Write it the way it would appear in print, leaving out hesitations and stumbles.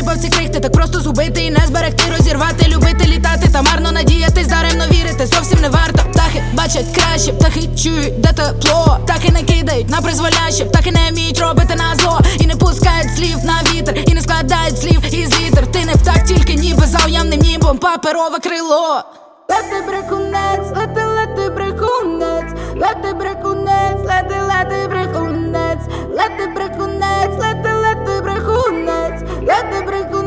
засипав ці крихти, так просто згубити і не зберегти, розірвати, любити, літати та марно надіятись, даремно вірити, зовсім не варто. Птахи бачать краще, птахи чують, де тепло, птахи не кидають на призволяще, птахи не вміють робити на зло, і не пускають слів на вітер, і не складають слів із літер. Ти не птах, тільки ніби за уявним нібом паперове крило. Лети брехунець, лети, лети брехунець, лети брехунець, лети, лети брехунець, лети брехунець, лети, лети брехунець, лети брехунець.